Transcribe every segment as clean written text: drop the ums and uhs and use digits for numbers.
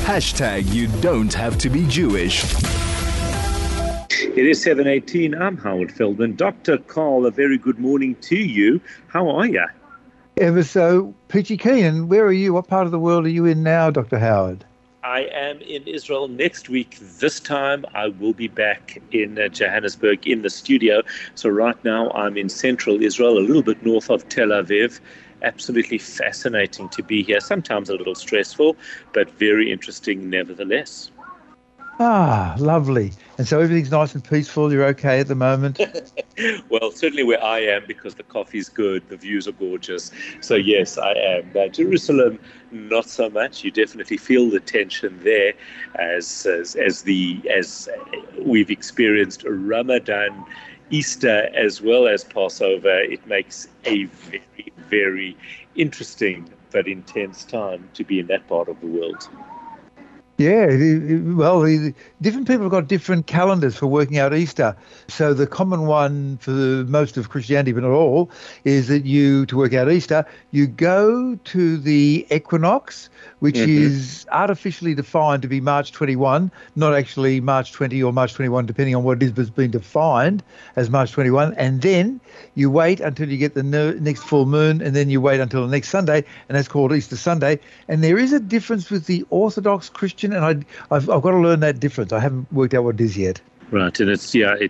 You don't have to be Jewish. It is 7:18. I'm Howard Feldman. Dr. Carl, a very good morning to you. How are you? Ever so peachy keen. And where are you? What part of the world are you in now, Dr. Howard? I am in Israel next week. This time I will be back in Johannesburg in the studio. So right now I'm in central Israel, a little bit north of Tel Aviv. Absolutely fascinating to be here. Sometimes a little stressful, but very interesting nevertheless. Ah, lovely. And so everything's nice and peaceful. You're okay at the moment? Well, certainly where I am, because the coffee's good, the views are gorgeous. So yes, I am. Jerusalem, not so much. You definitely feel the tension there, as we've experienced Ramadan, Easter, as well as Passover. It makes a very, very interesting but intense time to be in that part of the world. Yeah, different people have got different calendars for working out Easter. So the common one for most of Christianity, but not all, is that to work out Easter, you go to the equinox, which is artificially defined to be March 21, not actually March 20 or March 21, depending on what it is, but it's been defined as March 21. And then you wait until you get the next full moon, and then you wait until the next Sunday, and that's called Easter Sunday. And there is a difference with the Orthodox Christian, and I've got to learn that difference. I haven't worked out what it is yet. Right, and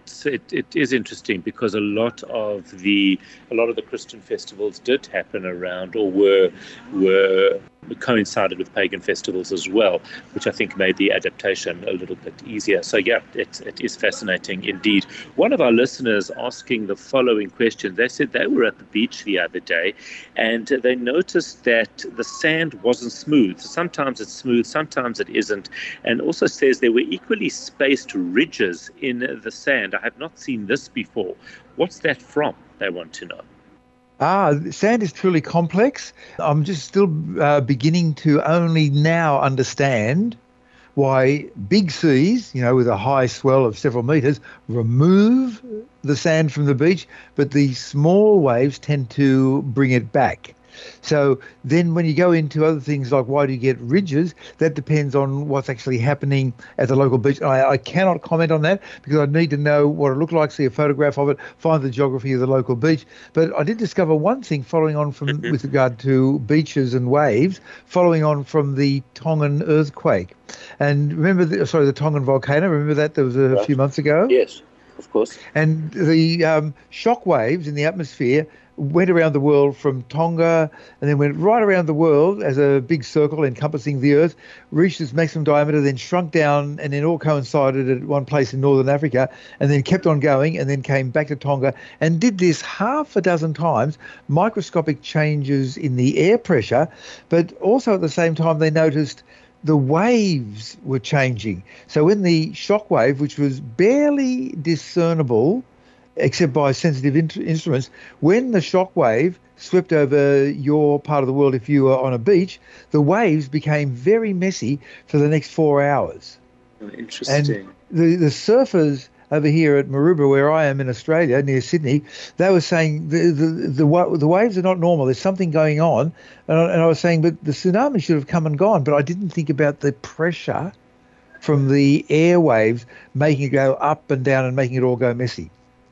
it is interesting because a lot of the Christian festivals did happen around or were coincided with pagan festivals as well, which I think made the adaptation a little bit easier. So yeah, it is fascinating indeed. One of our listeners asking the following question, they said they were at the beach the other day and they noticed that the sand wasn't smooth. Sometimes it's smooth, sometimes it isn't, and also says there were equally spaced ridges in the sand. I have not seen this before. What's that from? They want to know. Sand is truly complex. I'm just still beginning to only now understand why big seas, with a high swell of several meters, remove the sand from the beach, but the small waves tend to bring it back. So then when you go into other things like why do you get ridges, that depends on what's actually happening at the local beach. I cannot comment on that because I need to know what it looked like, see a photograph of it, find the geography of the local beach. But I did discover one thing following on from with regard to beaches and waves, following on from the Tongan earthquake. And remember, the Tongan volcano, remember that there was a few months ago? Yes, of course. And the shock waves in the atmosphere went around the world from Tonga and then went right around the world as a big circle encompassing the Earth, reached its maximum diameter, then shrunk down and then all coincided at one place in northern Africa and then kept on going and then came back to Tonga and did this half a dozen times, microscopic changes in the air pressure, but also at the same time they noticed the waves were changing. So when the shock wave, which was barely discernible except by sensitive instruments, when the shock wave swept over your part of the world, if you were on a beach, the waves became very messy for the next 4 hours. Oh, interesting. And the surfers over here at Maroubra, where I am in Australia, near Sydney, they were saying the waves are not normal. There's something going on. And I was saying, but the tsunami should have come and gone. But I didn't think about the pressure from the airwaves making it go up and down and making it all go messy.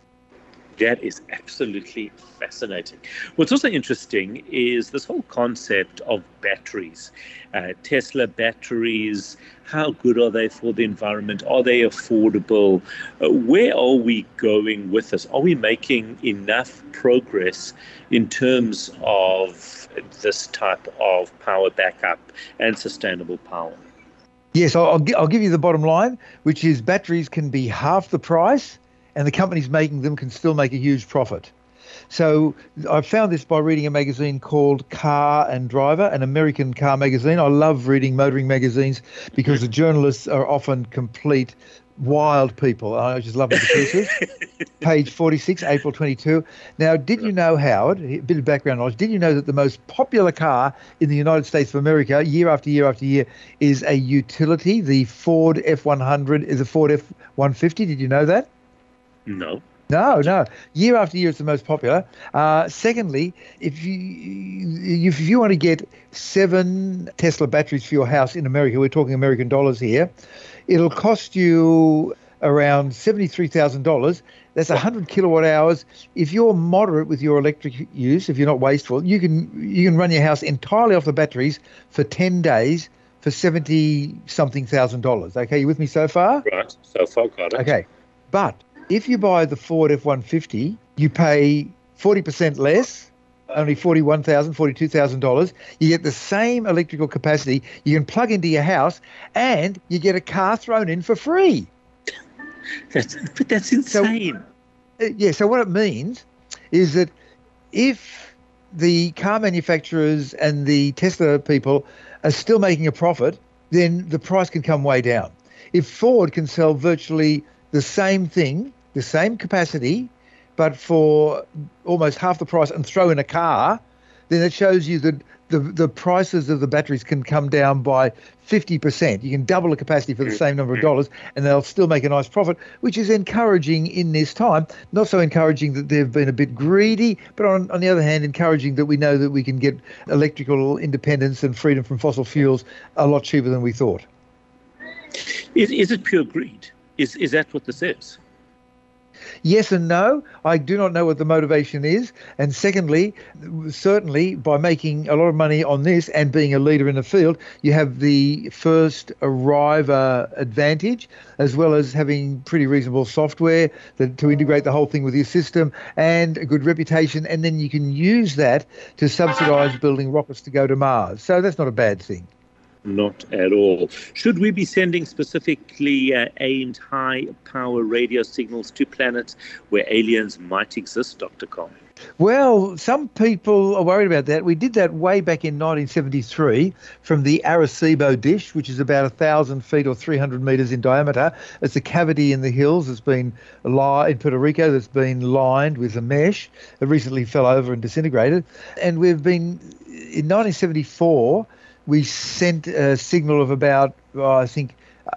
That is absolutely fascinating. What's also interesting is this whole concept of batteries. Tesla batteries, how good are they for the environment? Are they affordable? Where are we going with this? Are we making enough progress in terms of this type of power backup and sustainable power? Yes, I'll give you the bottom line, which is batteries can be half the price and the companies making them can still make a huge profit. So I found this by reading a magazine called Car and Driver, an American car magazine. I love reading motoring magazines because the journalists are often complete wild people. I just love them to pieces. Page 46, April 22. Now, did you know, Howard, a bit of background knowledge, did you know that the most popular car in the United States of America, year after year after year, is a utility? The Ford F-100 is a Ford F-150. Did you know that? No. No. Year after year, it's the most popular. Secondly, if you want to get 7 Tesla batteries for your house in America, we're talking American dollars here, it'll cost you around $73,000. That's 100 kilowatt hours. If you're moderate with your electric use, if you're not wasteful, you can run your house entirely off the batteries for 10 days for 70 something thousand dollars. Okay, you with me so far? Right, so far, got it. Okay, but if you buy the Ford F-150, you pay 40% less, only $42,000. You get the same electrical capacity. You can plug into your house, and you get a car thrown in for free. But that's insane. So what it means is that if the car manufacturers and the Tesla people are still making a profit, then the price can come way down. If Ford can sell virtually the same thing, the same capacity, but for almost half the price and throw in a car, then it shows you that the prices of the batteries can come down by 50%. You can double the capacity for the same number of dollars, and they'll still make a nice profit, which is encouraging in this time. Not so encouraging that they've been a bit greedy, but on the other hand, encouraging that we know that we can get electrical independence and freedom from fossil fuels a lot cheaper than we thought. Is it pure greed? Is that what this is? Yes and no. I do not know what the motivation is. And secondly, certainly by making a lot of money on this and being a leader in the field, you have the first arriver advantage, as well as having pretty reasonable software to integrate the whole thing with your system, and a good reputation. And then you can use that to subsidize building rockets to go to Mars. So that's not a bad thing. Not at all. Should we be sending specifically aimed high-power radio signals to planets where aliens might exist, Dr. Cole? Well, some people are worried about that. We did that way back in 1973 from the Arecibo dish, which is about 1,000 feet or 300 meters in diameter. It's a cavity in the hills that's been in Puerto Rico that's been lined with a mesh. It recently fell over and disintegrated. And we've been, in 1974, we sent a signal of about, I think,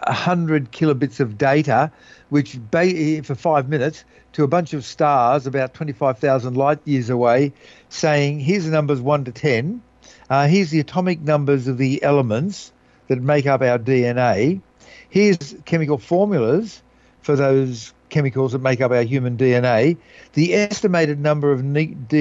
100 kilobits of data, which for 5 minutes, to a bunch of stars about 25,000 light years away, saying, here's the numbers 1 to 10. Here's the atomic numbers of the elements that make up our DNA. Here's chemical formulas for those chemicals that make up our human DNA, the estimated number of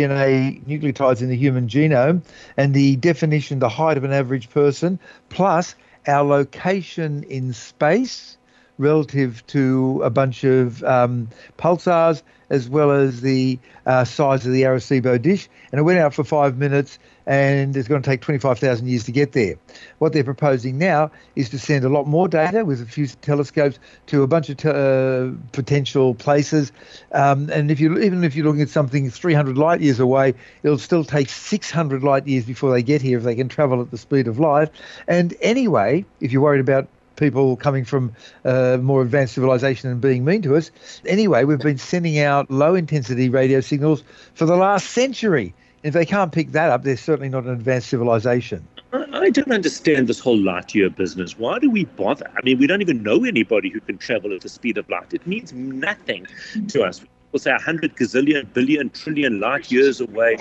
DNA nucleotides in the human genome, and the definition, the height of an average person, plus our location in space relative to a bunch of pulsars, as well as the size of the Arecibo dish. And it went out for 5 minutes, and it's going to take 25,000 years to get there. What they're proposing now is to send a lot more data with a few telescopes to a bunch of potential places. And even if you're looking at something 300 light years away, it'll still take 600 light years before they get here if they can travel at the speed of light. And anyway, if you're worried about people coming from more advanced civilization and being mean to us. Anyway, we've been sending out low-intensity radio signals for the last century. If they can't pick that up, they're certainly not an advanced civilization. I don't understand this whole light year business. Why do we bother? I mean, we don't even know anybody who can travel at the speed of light. It means nothing to us. People say 100 gazillion, billion, trillion light years away.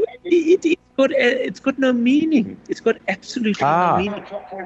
It's got no meaning. It's got absolutely no meaning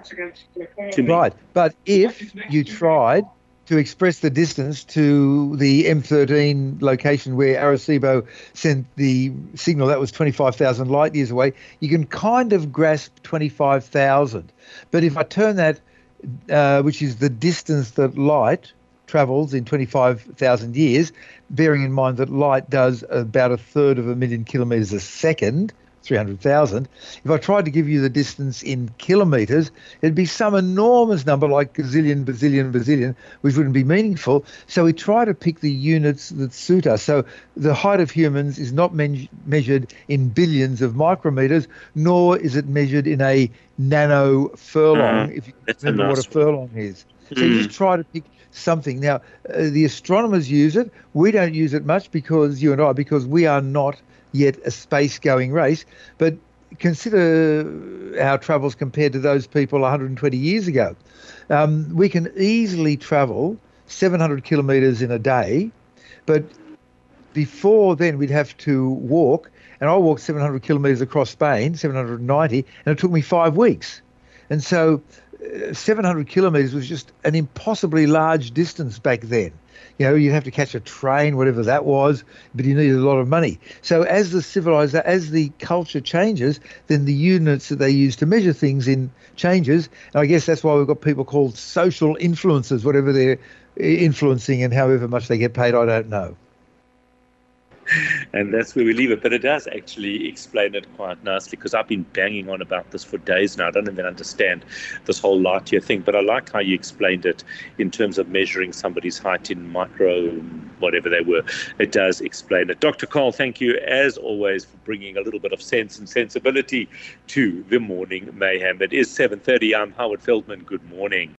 to me. Right, but if you tried to express the distance to the M13 location where Arecibo sent the signal, that was 25,000 light years away, you can kind of grasp 25,000. But if I turn that, which is the distance that light travels in 25,000 years, bearing in mind that light does about 1/3 of a million kilometres a second, 300,000. If I tried to give you the distance in kilometres, it'd be some enormous number like gazillion, bazillion, which wouldn't be meaningful. So we try to pick the units that suit us. So the height of humans is not measured in billions of micrometers, nor is it measured in a nano furlong, if you remember what a furlong is. So you just try to pick something. Now, the astronomers use it. We don't use it much because we are not yet a space-going race. But consider our travels compared to those people 120 years ago. We can easily travel 700 kilometres in a day, but before then we'd have to walk, and I walked 700 kilometres across Spain, 790, and it took me 5 weeks. And so 700 kilometres was just an impossibly large distance back then. You'd have to catch a train, whatever that was, but you needed a lot of money. So as the culture changes, then the units that they use to measure things in changes. And I guess that's why we've got people called social influencers, whatever they're influencing and however much they get paid, I don't know. And that's where we leave it. But it does actually explain it quite nicely, because I've been banging on about this for days now. I don't even understand this whole light year thing, but I like how you explained it in terms of measuring somebody's height in micro, whatever they were. It does explain it. Dr. Cole, thank you as always for bringing a little bit of sense and sensibility to the Morning Mayhem. It is 7:30. I'm Howard Feldman. Good morning.